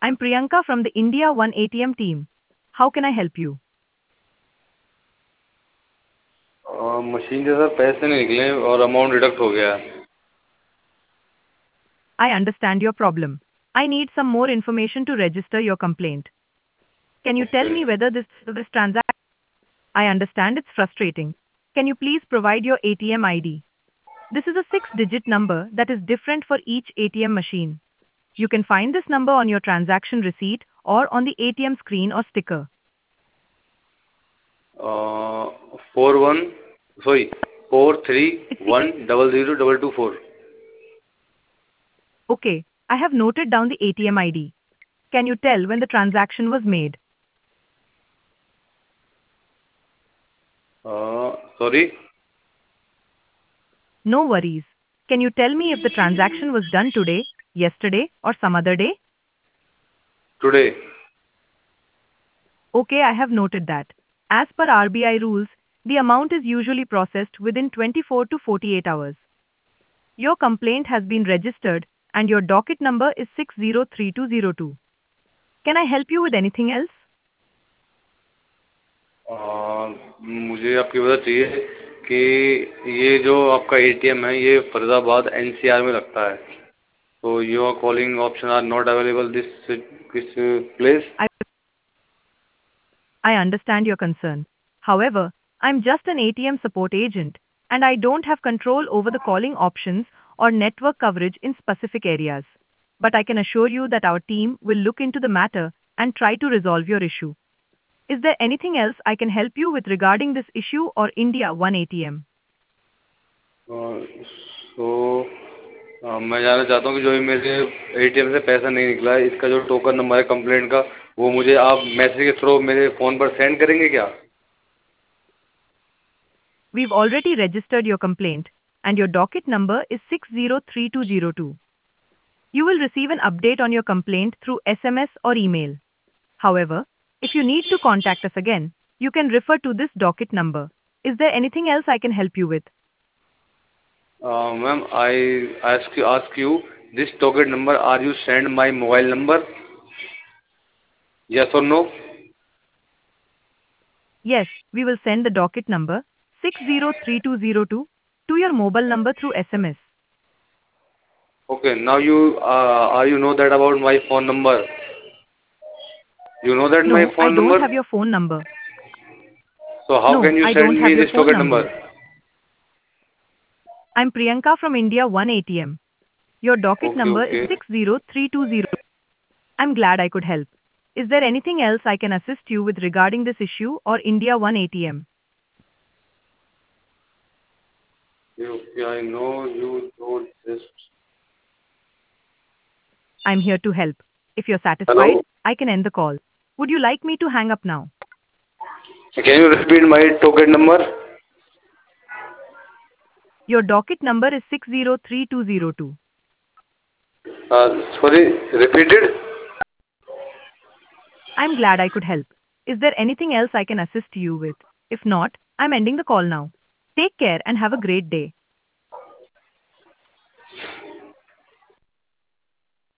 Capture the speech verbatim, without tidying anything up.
I'm Priyanka from the India One A T M team. How can I help you? मशीन से sir पैसे नहीं निकले और अमाउंट डिडक्ट हो गया है। I understand your problem. I need some more information to register your complaint. Can you tell me whether this this transaction? I understand it's frustrating. Can you please provide your A T M I D? This is a six-digit number that is different for each A T M machine. You can find this number on your transaction receipt or on the A T M screen or sticker. Four one sorry four three It's the one double zero double two four. Okay, I have noted down the A T M I D. Can you tell when the transaction was made? Sorry No worries. Can you tell me if the transaction was done today, yesterday, or some other day? Today. Okay, I have noted that. As per R B I rules, the amount is usually processed within twenty-four to forty-eight hours. Your complaint has been registered and your docket number is six zero three two zero two. Can I help you with anything else? मुझे आपकी मदद चाहिए कि ये जो आपका ATM है ये फरीदाबाद एनसीआर में लगता है, तो your calling option are not available this this place. I, I understand your concern. However, I'm just an A T M support agent and I don't have control over the calling options or network coverage in specific areas. But I can assure you that our team will look into the matter and try to resolve your issue. Is there anything else I can help you with regarding this issue or India One A T M? So मैं जानना चाहता हूँ कि जो भी मेरे ATM से पैसा नहीं निकला है, इसका जो टोकन नंबर है कंप्लेंट का, वो मुझे आप मैसेज के थ्रू मेरे फ़ोन पर सेंड करेंगे क्या? We've already registered your complaint and your docket number is six zero three two zero two. You will receive an update on your complaint through S M S or email. However, if you need to contact us again, you can refer to this docket number. Is there anything else I can help you with? Ma'am I ask you ask you this token number are you send my mobile number, yes और no? Yes, we will send the docket number six zero three two zero two to your mobile number through S M S. Okay, now you uh, are you know that about my phone number? You know that my No, I phone don't number? have your phone number. So how No, can you I don't send have me your this phone token number. number? I'm Priyanka from India One A T M. Your docket Okay, number is okay. six zero three two zero. I'm glad I could help. Is there anything else I can assist you with regarding this issue or India One A T M? Okay, I know you don't just. I'm here to help. If you're satisfied, Hello? I can end the call. Would you like me to hang up now? Can you repeat my token number? Your docket number is six zero three two zero two. Uh, sorry, repeat it. I'm glad I could help. Is there anything else I can assist you with? If not, I'm ending the call now. Take care and have a great day.